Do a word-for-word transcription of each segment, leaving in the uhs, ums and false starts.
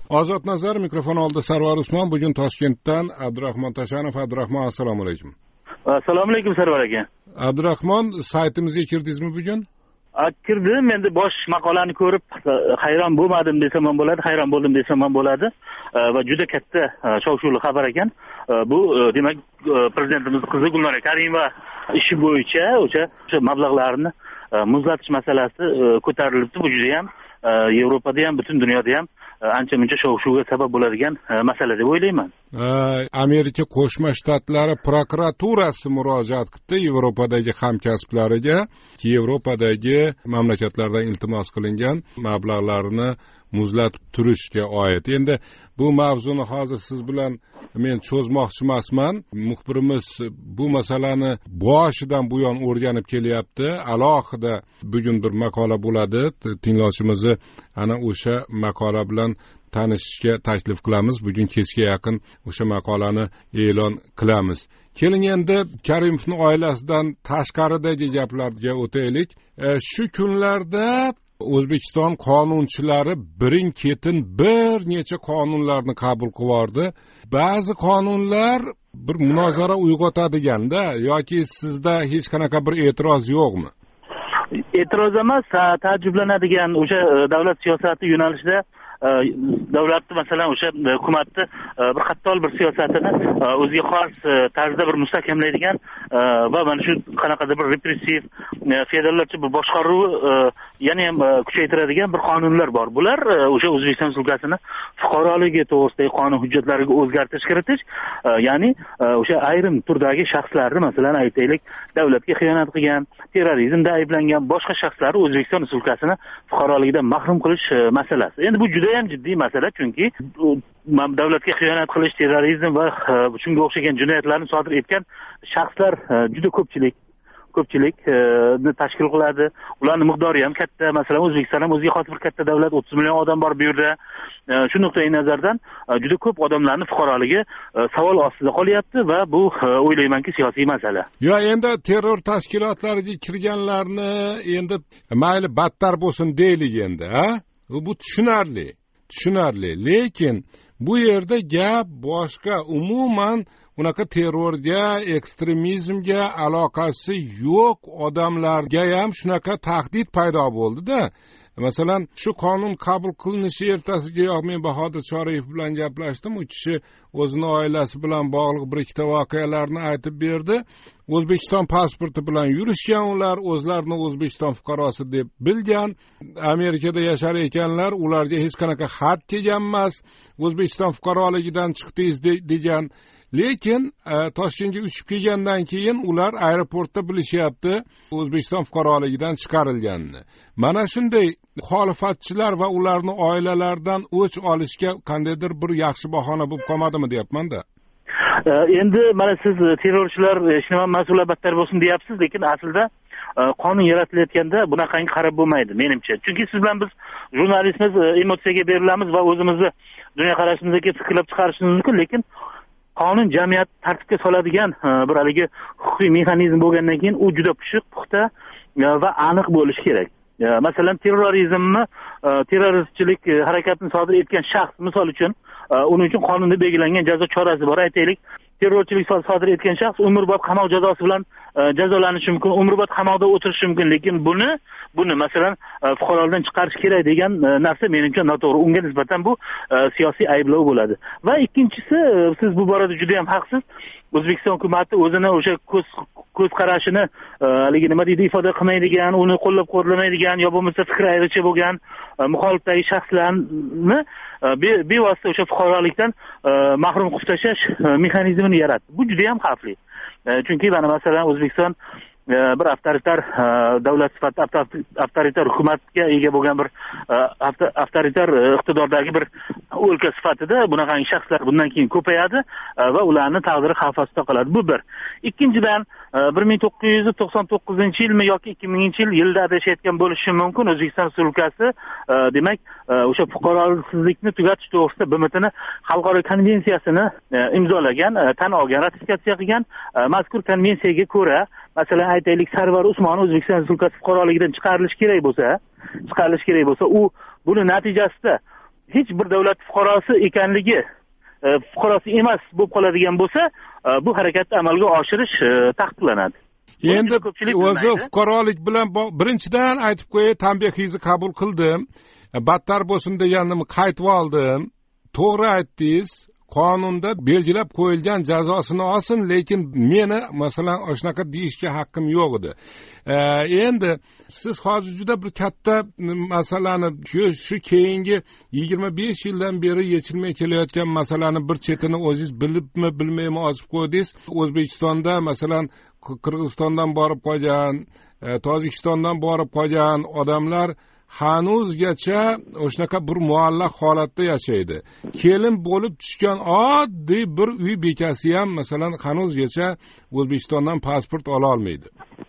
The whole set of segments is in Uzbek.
Ozod Nazar, mikrofon oldida Sarvar Usmon. Bugun Toshkentdan Abdurahmon Tashanov. Abdurahmon, assalomu alaykum. Assalomu alaykum Sarvar aka. Abdurahmon, saytimizga kirdingizmi bugun? Kirdim. Endi bosh maqolani ko'rib hayron bo'lmadim desam ham bo'ladi, hayron bo'ldim desam ham bo'ladi va juda katta shov-shuvli xabar ekan. Bu demak prezidentimiz qizi Gulnora Karimova ishi bo'yicha o'sha mablag'larni muzlatish masalasi ko'tarilibdi. Bu juda ham Yevropada ham, butun dunyoda ham ancha-muncha shov-shuvga sabab bo'ladigan masala deb o'ylayman. Amerika Qo'shma Shtatlari prokuraturasi murojaat qildi Yevropadagi hamkasblariga, Yevropadagi mamlakatlardan iltimos qilingan mablag'larni muzlatib turishga oid. Endi bu mavzuni hozir siz bilan men cho'zmoqchi emasman. Muxbirimiz bu masalani boshidan buyon o'rganib kelyapti. Alohida bugun bir maqola bo'ladi. Tinglovchimizni ana o'sha maqola bilan tanishishga taklif qilamiz. Bugun kechga yaqin o'sha maqolani e'lon qilamiz. Keling endi Karimovning oilasidan tashqaridagi gaplarga o'taylik. E, shu kunlarda O'zbekiston qonunchilari birin-ketin bir necha qonunlarni qabul qildi. Ba'zi qonunlar bir munozara uyg'otadiganda yoki sizda hech qanaqa bir e'tiroz yo'qmi? E'tiroz emas, ta'jublanadigan o'sha davlat siyosati yo'nalishida davlatni masalan o'sha hukumatni bir qattol bir siyosatini o'ziga xos tarzda bir mustahkamlaydigan va mana shu qanaqadir bir repressiv federallarcha bir boshqaruv yana ham kuchaytiradigan bir qonunlar bor. Bular o'sha O'zbekiston Respublikasini fuqaroligi to'g'risidagi qonun hujjatlariga o'zgartirish kiritish, ya'ni o'sha ayrim turdagi shaxslarni masalan aytaylik davlatga xiyonat qilgan, terrorizmda ayblangan boshqa shaxslarni O'zbekiston Respublikasini fuqaroligidan mahrum qilish masalasi. Endi bu juda ham jiddiy masala, chunki davlatga xiyonat qilish, terrorizm va shunga o'xshagan jinoyatlarni sodir etgan shaxslar juda ko'pchilik ko'pchilikni tashkil qiladi. Ularning miqdori ham katta. Masalan, O'zbekiston ham o'ziga xos bir katta davlat, o'ttiz million odam bor bu yerda. Shu nuqtai nazardan juda ko'p odamlarning fuqaroligi savol ostida qolyapti va bu o'ylaymanki siyosiy masala. Yo, endi terror tashkilotlariga kirganlarni endi mayli battar bo'lsin deylik endi, ha? Bu tushunarli. Tushunarli, lekin bu yerda gap boshqa, umuman unaqa terrorga, ekstremizmga aloqasi yo'q odamlarga ham shunaqa tahdid paydo bo'ldi-da. Masalan, shu qonun qabul qilinishi ertasigayoq men Bahodir Choriyev bilan gaplashdim. U kishi o'zini oilasi bilan bog'liq bir ikkita voqealarni aytib berdi. O'zbekiston pasporti bilan yurishgan ular, o'zlarini O'zbekiston fuqarosi deb bilgan. Amerikada yashar ekanlar, ularga hech qanaqa xat kelgan emas. O'zbekiston fuqaroligidan chiqdingiz degan. Lekin e, Toshkentga uchib kelgandan keyin ular aeroportda bilishyapti O'zbekiston fuqaroligidan chiqarilganini. Mana shunday muxolifatchilar va ularning oilalaridan o'ch olishga qandaydir bir yaxshi bahona bo'lib qolmadimi deyapman-da. Endi mana siz terrorchilar ishni mas'ullar battar bo'lsin deyapsiz, lekin aslida qonun yaratilayotganda bunaqangi qarab bo'lmaydi menimcha. Chunki siz bilan biz jurnalistmiz, emotsiyaga berilamiz va o'zimizni dunyoqarashimizga fikrlab chiqarishimiz mumkin, lekin qonun jamiyat tartibga soladigan bir haligi huquqiy mexanizm bo'lgandan keyin u juda pishiq, puxta va aniq bo'lishi kerak. Masalan, terrorizmni, terroristchilik harakatini sodir etgan shaxs, misol uchun, uning uchun qonunda belgilangan jazo chorasi bor. Aytaylik, terrorchilik sodir etgan shaxs umrbod qamoq jazosi bilan jazolanishi mumkin, umrbod qamoqda o'tirishi mumkin, lekin buni buni masalan fuqarolikdan chiqarish kerak degan narsa menimcha noto'g'ri. Unga nisbatan bu siyosiy ayblov bo'ladi. Va ikkinchisi, siz bu borada juda ham haqsiz. O'zbekiston hukumatı o'zini o'sha ko'z ko'z qarashini haligi nima deydi ifoda qilmaydigan, uni qo'llab-quvvatlamaydigan yo bo'lmasa fikr ayricha bo'lgan muxolifdagi shaxslarni bevosita o'sha fuqarolikdan mahrum qilib tashlash mexanizmini yaratdi. Bu juda ham xavfli. Chunki mana masalan O'zbekiston bir avtoritar davlat sifatida avtoritar hukumatga ega bo'lgan bir avtoritar iqtidordagi bir o'lka sifatida bunaqangi shaxslar bundan keyin ko'payadi va ularni taqdiri xavf ostida qoladi. Bu bir. Ikkinchidan, bir ming to'qqiz yuz to'qson to'qqizinchi yilmi yoki ikki minginchi yil yilda adashayotgan bo'lishi mumkin. O'zbekiston Respublikasi demak o'sha fuqaroliksizlikni tugatish to'g'risida B M Tni xalqaro konvensiyasini imzolagan, tan olgan, ratifikatsiya qilgan. Mazkur konvensiyaga ko'ra, masalan aytaylik, Sarvar Usmon O'zbekiston Respublikasi fuqaroligidan chiqarilishi kerak bo'lsa, chiqarilishi kerak bo'lsa, u buni natijasida hech bir davlat fuqarosi ekanligi fuqarosi emas bo'lib qoladigan bo'lsa, bu harakatni amalga oshirish taqiqlanadi. Endi o'zi fuqarolik bilan birinchidan aytib qo'yay, tanbehingizni qabul qildim. Battar bo'lsin deganimni qaytib oldim. To'g'ri aytdingiz. Qonunda belgilab qo'yilgan jazosini olsin, lekin meni masalan shunaqa deyishga haqqim yo'q edi. Endi siz hozir juda bir katta masalani shu shu keyingi yigirma besh yildan beri yechilmay kelayotgan masalani bir chetini o'zingiz bilibmi, bilmaymi ochib qo'ydingiz. O'zbekistonda masalan Qirg'izistondan borib qolgan, Tojikistondan borib qolgan odamlar hanuzgacha o'shanaqa bir muallaq holatda yashaydi. Kelin bo'lib tushgan oddiy bir uy bekasi ham masalan hanuzgacha O'zbekistondan pasport ola olmaydi.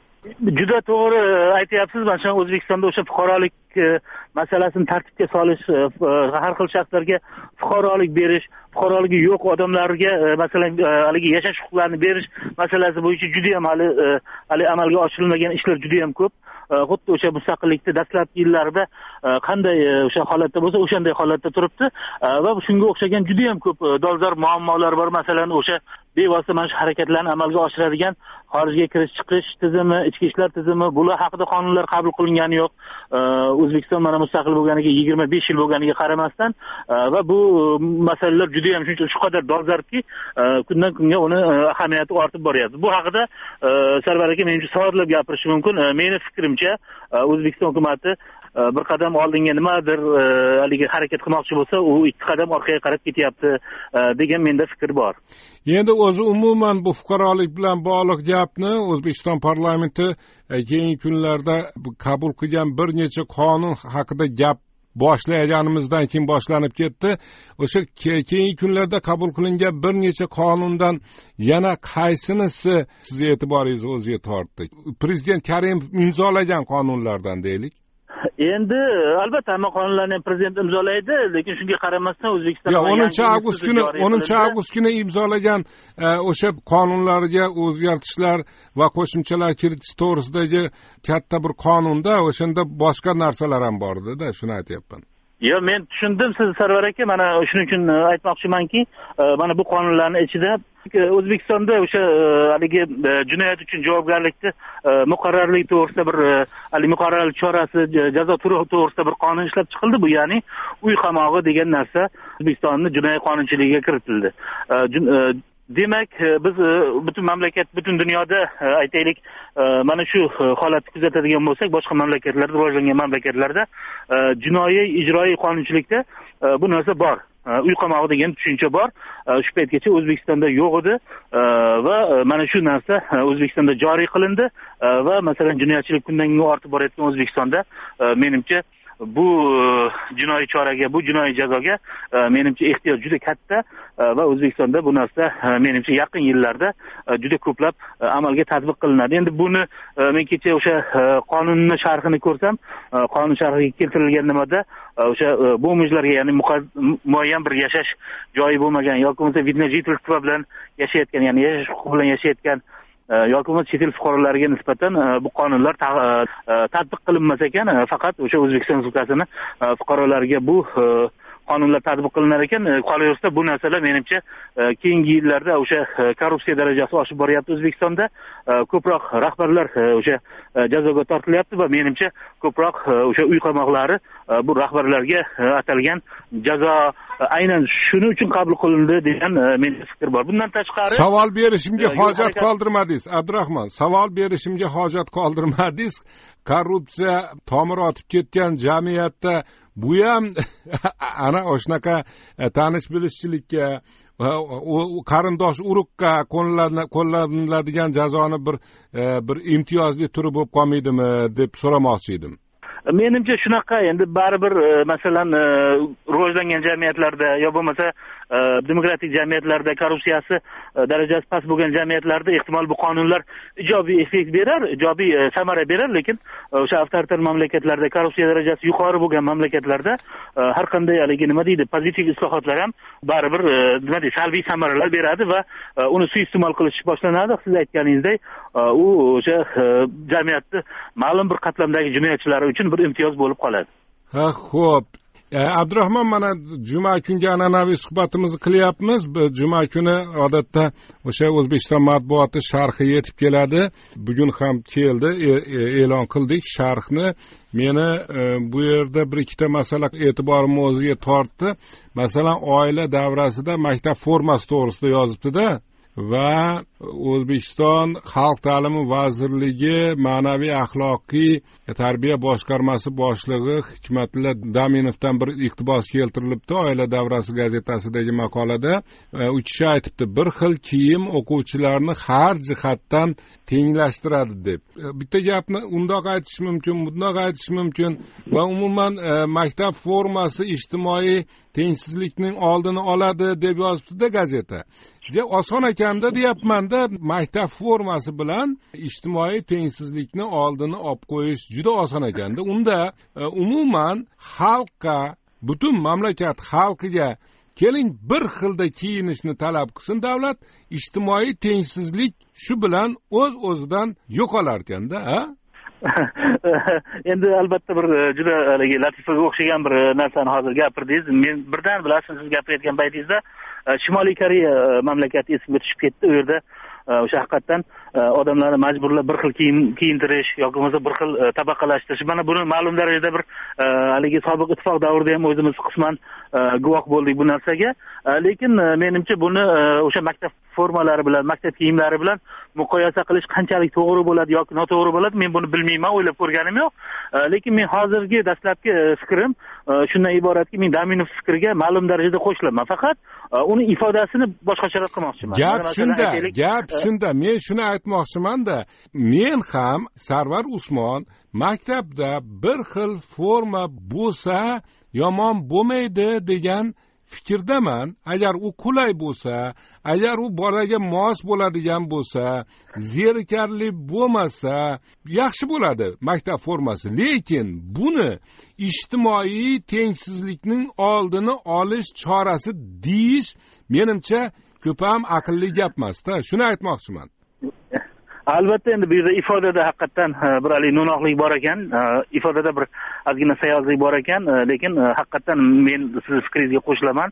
Juda to'g'ri aytyapsiz. Mana shu O'zbekistonda o'sha fuqarolik masalasini tartibga solish, har xil shaxslarga fuqarolik berish, fuqaroligi yo'q odamlarga masalan haligi yashash huquqlarini berish masalasi bo'yicha juda ham hali hali amalga oshirilmagan ishlar juda ham ko'p. Xuddi o'sha mustaqillikning dastlabki yillarida qanday o'sha holatda bo'lsa, o'shanday holatda turibdi va shunga o'xshagan juda ham ko'p dolzarb muammolar bor. Masalan, o'sha bevosita mana shu harakatlarni amalga oshiradigan xorijga kirish chiqish tizimi, ichki ishlar tizimi, bular haqida qonunlar qabul qilingani yo'q. O'zbekiston mana mustaqil bo'lganiga yigirma besh yil bo'lganiga qaramasdan va bu masalalar juda ham shuncha shu qadar dolzarbki, kundan kunga uni ahamiyati ortib boryapti. Bu haqida Sarvar aka menimcha soatlab gapirishi mumkin. Meni fikrimcha O'zbekiston hukumatı bir qadam oldinga nimadir haligi harakat qilmoqchi bo'lsa, u ikki qadam orqaga qarab ketyapti degan menda fikr bor. Endi o'zi umuman bu fuqarolik bilan bog'liq gapni O'zbekiston parlamenti keyingi kunlarda qabul qilgan bir necha qonun haqida gap boshlaganimizdan keyin boshlanib ketdi. O'sha keyingi kunlarda qabul qilingan bir necha qonundan yana qaysinisi siz e'tiboringizni o'ziga tortdi? Prezident Karimov imzolagan qonunlardan deylik. Endi albatta hamma qonunlarni prezident imzolaydi, lekin shunga qaramasdan O'zbekiston o'ninchi avgust kuni o'ninchi avgust kuni imzolagan o'sha qonunlarga o'zgartishlar va qo'shimchalar kiritish to'g'risidagi katta bir qonunda o'shanda boshqa narsalar ham bor edi-da, shuni aytyapman. Yo, men tushundim siz Sarvar aka, mana shuning uchun aytmoqchimanki, mana bu qonunlarning ichida O'zbekistonda o'sha haligi jinoyat uchun javobgarlikni muqarrarlik to'g'risida bir hali muqarrarlik chorasi, jazo turi to'g'risida bir qonun ishlab chiqildi. Bu ya'ni uy qamog'i degan narsa O'zbekistonning jinoyat qonunchiligiga kiritildi. Demak, biz butun mamlakat, butun dunyoda aytaylik, mana shu holatni kuzatadigan bo'lsak, boshqa mamlakatlarda, rivojlangan mamlakatlarda jinoiy ijroiy qonunchilikda bu narsa bor. Uy qamog'i degan tushuncha bor. Shu paytgacha O'zbekistonda yo'q edi va mana shu narsa O'zbekistonda joriy qilindi va masalan jinoyatchilik kundan kunga ortib borayotgan O'zbekistonda menimcha bu jinoiy choraga, bu jinoiy jazoga menimcha ehtiyoj juda katta va O'zbekistonda bu narsa menimcha yaqin yillarda juda ko'plab amalga tatbiq qilinadi. Endi buni men kecha o'sha qonunning sharhini ko'rsam, qonun sharhiga keltirilgan nimada o'sha bo'mijlarga, ya'ni muayyan bir yashash joyi bo'lmagan yoki bo'lmasa vidna jительство bilan yashayotgan, ya'ni yashash huquqi bilan yashayotgan yoki bo'lmasa chet el fuqarolariga nisbatan bu qonunlar tatbiq qilinmas ekan, faqat o'sha O'zbekiston Respublikasining fuqarolariga bu qonunlar tatbiq qilinar ekan. Qolaversa bu narsalar menimcha keyingi yillarda o'sha korrupsiya darajasi oshib boryapti O'zbekistonda. Ko'proq rahbarlar o'sha jazoga tortilyapti va menimcha ko'proq o'sha uy qamoqlari bu rahbarlarga atalgan jazo aynan shuning uchun qabul qilindi degan menga fikr bor. Bundan tashqari savol berishimga hojat qoldirmadingiz, Abdurahmon. Savol berishimga hojat qoldirmadingiz. Korrupsiya tomir otib ketgan jamiyatda bu ham ana o'shanaqa tanish bilishchilikka, qarindosh urug'ga qo'llaniladigan jazoni bir bir imtiyozli turi bo'lib qolmaydimi deb so'ramoqchi edim. Menimcha shunaqa. Endi baribir masalan rivojlangan jamiyatlarda yo bo'lmasa demokratik jamiyatlarda korrupsiyasi darajasi past bo'lgan jamiyatlarda ehtimol bu qonunlar ijobiy effekt berar, ijobiy samara berar, lekin o'sha avtoritar mamlakatlarda, korrupsiya darajasi yuqori bo'lgan mamlakatlarda har qanday haligi nima deydi, pozitiv islohotlar ham baribir nima deydi, salbiy samaralar beradi va uni suiiste'mol qilish boshlanadi. Siz aytganingizdek, u o'sha jamiyatni ma'lum bir qatlamdagi jinoyatchilar uchun bir imtiyoz bo'lib qoladi. Ha, xo'p. Abdurahmon, mana juma kungi an'anaviy suhbatimizni qilyapmiz. Juma kuni odatda o'sha O'zbekiston matbuoti sharhi yetib keladi. Bugun ham keldi, e'lon qildik sharhni. Meni bu yerda bir ikkita masala e'tiborimni o'ziga tortdi. Masalan, oila davrasida maktab formasi to'g'risida yozibdi-da. Va O'zbekiston Xalq ta'limi vazirligi ma'naviy axloqiy tarbiya boshqarmasi boshlig'i Hikmatilla Daminovdan bir iqtibos keltirilibdi oila davrasi gazetasidagi maqolada. U kishi aytibdi, bir xil kiyim o'quvchilarni har jihatdan tenglashtiradi deb. Bitta gapni undoq aytish mumkin, bundoq aytish mumkin va umuman maktab formasi ijtimoiy tengsizlikning oldini oladi deb yozibdi-da gazeta. Je oson ekanda deyapman-da, maktab formasi bilan ijtimoiy tengsizlikni oldini olib qo'yish juda oson ekanda. Unda umuman xalqqa, butun mamlakat xalqiga keling bir xilda kiyinishni talab qilsin davlat, ijtimoiy tengsizlik shu bilan o'z-o'zidan yo'qolar ekanda, ha? Endi albatta bir juda latifaga o'xshagan bir narsani hozir gapirdingiz. Men birdan bilasiz, siz gapirayotgan paytingizda Shimoliy Koreya mamlakati esimga tushib ketdi. U yerda o'sha haqiqatan odamlarni majburlab bir xil kiyim kiyintirish yoki bo'lmasa bir xil tabaqalashtirish. Mana buni ma'lum darajada bir haligi sobiq ittifoq davrida ham o'zimiz qisman guvoh bo'ldik bu narsaga. Lekin menimcha buni o'sha maktab formalari bilan, maktab kiyimlari bilan muqoyasa qilish qanchalik to'g'ri bo'ladi yoki noto'g'ri bo'ladi, men buni bilmayman, o'ylab ko'rganim yo'q. Lekin men hozirgi dastlabki fikrim shundan iboratki, men Daminov fikriga ma'lum darajada qo'shilaman. Faqat uni ifodasini boshqacharoq qilmoqchiman. Gap shunda, gap shunda. Men shuni aytmoqchiman-da, men ham Sarvar Usmon maktabda bir xil forma bo'lsa yomon bo'lmaydi degan fikrdaman. Agar u qulay bo'lsa, agar u bolaga mos bo'ladigan bo'lsa, zerikarli bo'lmasa, yaxshi bo'ladi maktab formasi. Lekin buni ijtimoiy tengsizlikning oldini olish chorasi deyish menimcha ko'p ham aqlli gap emas-da. Shuni aytmoqchiman. Albatta, endi bu yerda ifodada haqiqatan bir ali no'noqlik bor ekan, ifodada bir ozgina sayozlik bor ekan, lekin haqiqatan men siz fikringizga qo'shilaman.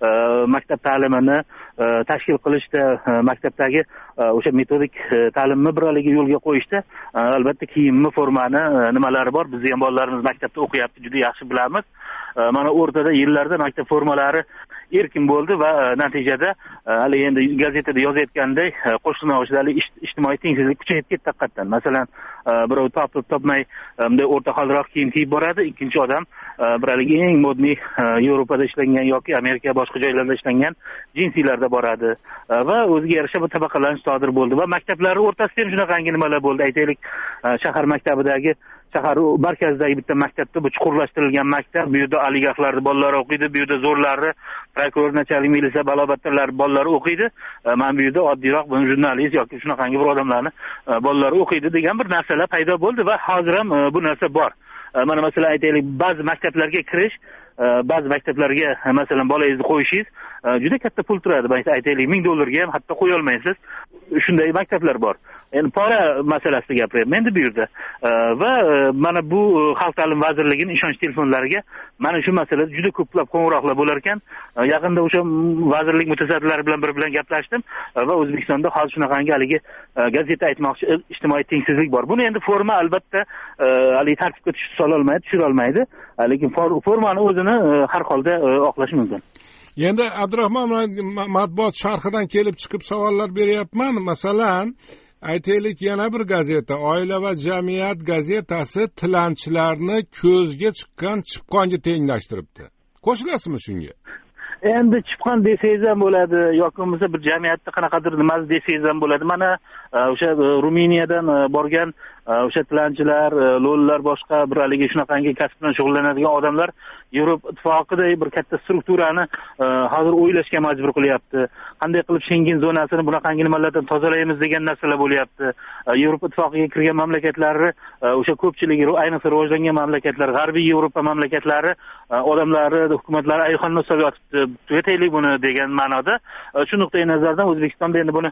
Maktab ta'limini tashkil qilishda, maktabdagi o'sha metodik ta'limni bir aliga yo'lga qo'yishda albatta kiyimni, formani nimalari bor. Bizning ham bolalarimiz maktabda o'qiyapti, juda yaxshi bilamiz. Mana o'rtada yillarda maktab formalari erkin bo'ldi va natijada hali endi gazetada yozayotgandek qo'shnilardagi ijtimoiy tengsizlik kuchayib ketdi haqiqatan. Masalan, birov topib topmay bunday o'rta holroq kiyim kiyib boradi, ikkinchi odam bir haligi eng modniy Yevropada ishlangan yoki Amerika boshqa joylarda ishlangan jinsilarda boradi va o'ziga yarasha bir tabaqalanish sodir bo'ldi va maktablar o'rtasida ham shunaqangi nimalar bo'ldi. Aytaylik, shahar maktabidagi shahar markazidagi bitta maktabda, bu chuqurlashtirilgan maktab, bu yerda oligarxlarning bolalari o'qiydi, bu yerda zo'rlarni, prokuror, nachalnik, militsiya, balobattarlar bolalari o'qiydi. Mana bu yerda oddiyroq bir jurnalist yoki shunaqangi bir odamlarni bolalari o'qiydi degan bir narsalar paydo bo'ldi va hozir ham bu narsa bor. Mana masalan aytaylik, ba'zi maktablarga kirish, ba'zi maktablarga masalan bolangizni qo'yishingiz juda katta pul turadi. Aytaylik, ming dollarga ham hatto qo'ya olmaysiz. Shunday maktablar bor. Endi pora masalasida gapiryapman endi bu yerda. Va mana bu Xalq ta'limi vazirligining ishonch telefonlariga mana shu masalada juda ko'plab qo'ng'iroqlar bo'lar ekan. Yaqinda o'sha vazirlik mutasaddilari bilan bir bilan gaplashdim va O'zbekistonda hozir shunaqangi haligi gazeta aytmoqchi ijtimoiy tengsizlik bor. Buni endi forma albatta haligi tartibga tushira sola olmaydi, tushira olmaydi. Lekin formani o'zini har holda oqlash mumkin. Endi Abdurahmon, matbuot sharhidan kelib chiqib savollar beryapman. Masalan, aytaylik, yana bir gazeta, Oila va jamiyat gazetasi tilanchilarni ko'zga chiqqan chipqonga tenglashtiribdi. Qo'shilasizmi shunga? Endi chipqon desangiz ham bo'ladi yoki bo'lmasa bir jamiyatda qanaqadir nimasi desangiz ham bo'ladi. Mana o'sha Ruminiyadan borgan o'sha tilanchilar, lo'llar, boshqa bir haligi shunaqangi kasb bilan shug'ullanadigan odamlar Yevropa ittifoqidagi bir katta strukturani hozir o'ylashga majbur qilyapti. Qanday qilib Schengen zonasini bunaqangi nimalardan tozalaymiz degan narsalar bo'lyapti. Yevropa ittifoqiga kirgan mamlakatlari, o'sha ko'pchiligi, ayniqsa rivojlangan mamlakatlar, G'arbiy Yevropa mamlakatlari odamlari, hukumatlari ayxonni solib yotibdi. Tugataylik buni degan ma'noda. Shu nuqtai nazardan O'zbekistonda endi buni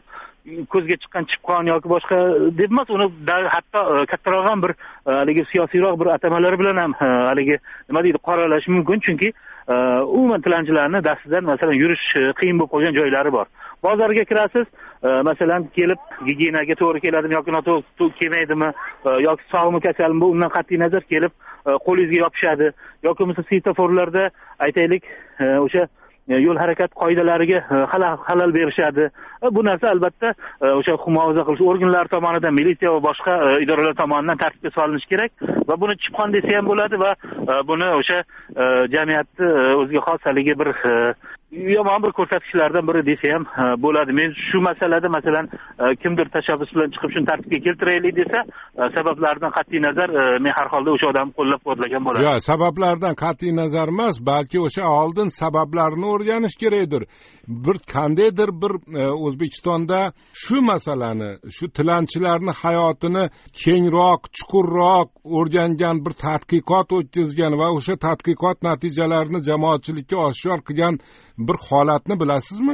ko'zga chiqqan chipqon yoki boshqa deb emas, uni hatto kattaroq ham bir haligi siyosiyroq bir atamalari bilan ham haligi nima deydi qoralash mumkin, chunki umuman tilanchilarni dastidan masalan yurish qiyin bo'lib qolgan joylari bor. Bozorga kirasiz, masalan kelib gigiyenaga to'g'ri keladimi yoki noto'g'ri kelmaydimi yoki sog'mi kasalmi, undan qat'iy nazar kelib qo'lingizga yopishadi yoki bo'lmasa svetoforlarda aytaylik o'sha yo'l harakat qoidalariga xalal berishadi. Bu narsa albatta o'sha muhofaza qilish organlari tomonidan, militsiya va boshqa idoralar tomonidan tartibga solinishi kerak va buni chipqon desa ham bo'ladi va buni o'sha jamiyatni o'ziga xos haligi bir yomon bir ko'rsatkichlardan biri desa ham bo'ladi. Men shu masalada masalan kimdir tashabbus bilan chiqib shuni tartibga keltiraylik desa, sabablaridan qat'iy nazar men har holda o'sha odamni qo'llab-quvvatlagan bo'laman. Yo'q, sabablardan qat'iy nazar emas, balki o'sha oldin sabablarni o'rganish kerakdir. Bir qandaydir bir O'zbekistonda shu masalani, shu tilanchilarning hayotini kengroq, chuqurroq o'rgangan bir tadqiqot o'tkazgan va o'sha tadqiqot natijalarini jamoatchilikka oshkor qilgan bir holatni bilasizmi?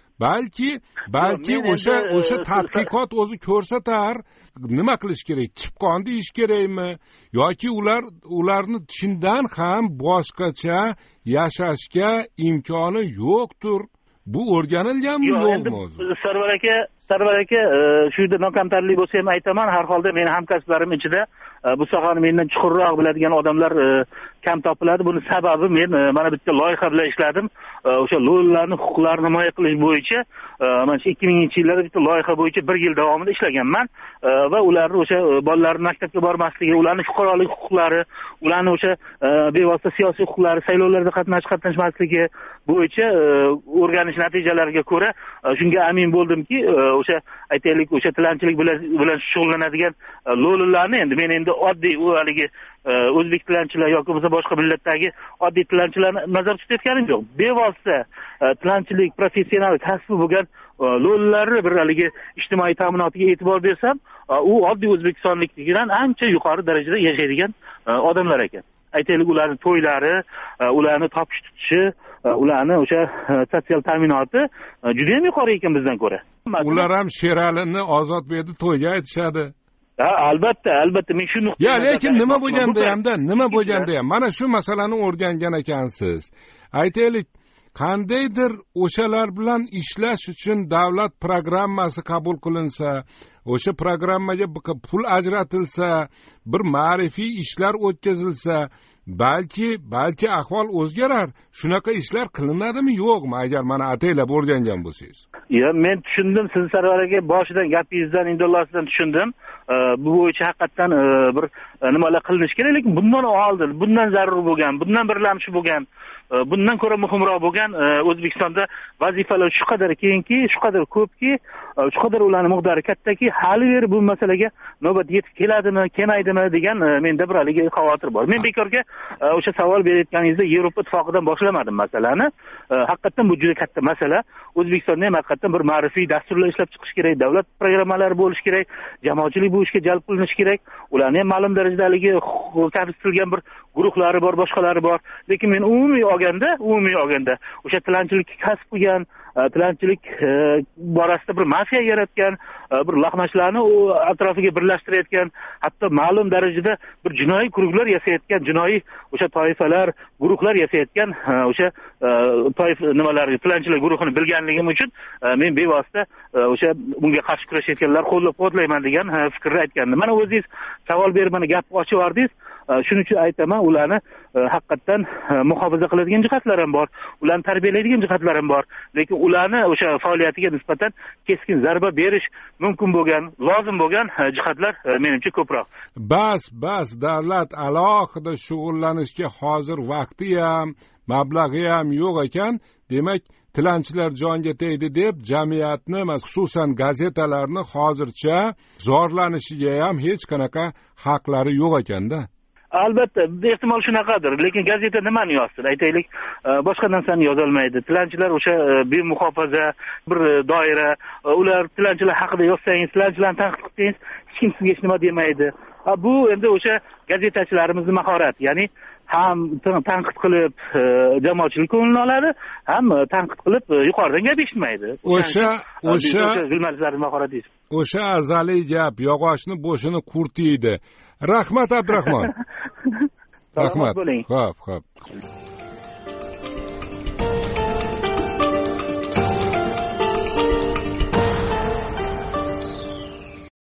Balki balki o'sha o'sha tadqiqot o'zi ko'rsatar, nima qilish kerak? Chipqon deyish kerakmi? Yoki ular ularni chindan ham boshqacha yashashga imkoni yo'qdir. Bu o'rganilganmi yo'qmi o'zi? Sarvar aka, Sarvar aka, shu yerda nokamtarlik bo'lsa ham aytaman, har holda meni hamkasblarim ichida bu sohani mendan chuqurroq biladigan odamlar kam topiladi. Buni sababi men mana bitta loyiha bilan ishladim. O'sha lo'lilarning huquqlarini himoya qilish bo'yicha mana shu ikki minginchi yillarda bitta loyiha bo'yicha bir yil davomida ishlaganman va ularni o'sha bolalarning maktabga bormasligi, ularning fuqarolik huquqlari, ularning o'sha bevosita siyosiy huquqlari, saylovlarda qatnash qatnashmasligi bo'yicha o'rganish natijalariga ko'ra shunga amin bo'ldimki, o'sha aytaylik o'sha tilanchilik bilan bilan shug'ullanadigan lo'lilarni endi men endi oddiy u haligi o'zbek tilanchilar yoki bo'lmasa boshqa millatdagi oddiy tilanchilarni nazarda tutayotganim yo'q. Bevosita tilanchilik professional kasbi bo'lgan lo'lilarni bir haligi ijtimoiy ta'minotiga e'tibor bersam, u oddiy o'zbekistonliklardan ancha yuqori darajada yashaydigan odamlar ekan. Aytaylik ularning to'ylari, ularni topish tutishi, ularni o'sha sotsial ta'minoti juda ham yuqori ekan bizdan ko'ra. Ular ham Sheralini Ozodbekni to'yga aytishadi. Ha, albatta, albatta men shu nuqtada. Ya, lekin nima bo'lganda hamda, nima bo'lganda ham mana shu masalani o'rgangan ekansiz. Aytaylik, qandaydir o'shalar bilan ishlash uchun davlat programmasi qabul qilinsa, o'sha programmaga pul ajratilsa, bir ma'rifiy ishlar o'tkazilsa, balki balki ahvol o'zgarar. Shunaqa ishlar qilinadimi yo'qmi, agar mana ataylab o'rgangan bo'lsangiz? Ya, men tushundim, siz Sarvar aka boshidan gapingizdan, indallosidan tushundim. Bu bo'yicha haqiqatan bir nimalar qilinishi kerak, lekin bundan oldin, bundan zarur bo'lgan, bundan birlamchi bo'lgan, bundan ko'ra muhimroq bo'lgan O'zbekistonda vazifalar shu qadar kengki, shu qadar ko'pki, shu qadar ularning miqdori kattaki, hali beri bu masalaga navbat yetib keladimi, kelmaydimi degan menda bir haligi xavotir bor. Men bekorga o'sha savol berayotganingizda Yevropa ittifoqidan boshlamadim masalani. Haqiqatan bu juda katta masala. O'zbekistonda ham haqiqatan bir ma'rifiy dasturlar ishlab chiqish kerak, davlat programmalari bo'lishi kerak, jamoatchilik bu ishga jalb qilinishi kerak. Ularni ham ma'lum darajada haligi kamsitilgan bir guruhlari bor, boshqalari bor. Lekin men umumiy olganda, umumiy olganda o'sha tilanchilikka kasb qilgan, tilanchilik borasida bir mafiya yaratgan, bir laqmashlarni atrofiga birlashtirayotgan, hatto ma'lum darajada bir jinoiy guruhlar yasayotgan, jinoiy o'sha toifalar, guruhlar yasayotgan o'sha toifa nimalar, tilanchilik guruhini bilganligim uchun men bevosita o'sha bunga qarshi kurashayotganlar qo'llab-quvvatlayman degan fikrni aytgandim. Mana o'zingiz savol berib mana gap ochib yordingiz. Shuning uchun aytaman, ularni haqiqatan muhofaza qiladigan jihatlar ham bor, ularni tarbiyalaydigan jihatlar ham bor, lekin ularni o'sha faoliyatiga nisbatan keskin zarba berish mumkin bo'lgan, lozim bo'lgan jihatlar menimcha ko'proq. Bas, bas, davlat alohida shug'ullanishga hozir vaqti ham, mablag'i ham yo'q ekan. Demak, tilanchilar jonga tegdi deb jamiyatni, xususan gazetalarni hozircha zorlanishiga ham hech qanaqa haqlari yo'q ekanda. Albatta, ehtimol shunaqadir, lekin gazeta nimani yozsin? Aytaylik, boshqa narsani yozolmaydi. Tilanchilar o'sha bemuhofaza bir doira, ular tilanchilar haqida yozsangiz, tilanchilarni tanqid qilsangiz, hech kim sizga hech nima demaydi. bu endi o'sha gazetachilarimizni mahorati, ya'ni ham tanqid qilib jamoatchilik ko'nglini oladi, ham tanqid qilib yuqoridan gap eshitmaydi. O'sha o'sha jurnalistlarning mahorati. O'sha azaliy gap yog'ochni bo'shini qurtiydi. Rahmat Abdurahmon. Rahmat bo'ling. Xo'p, xo'p.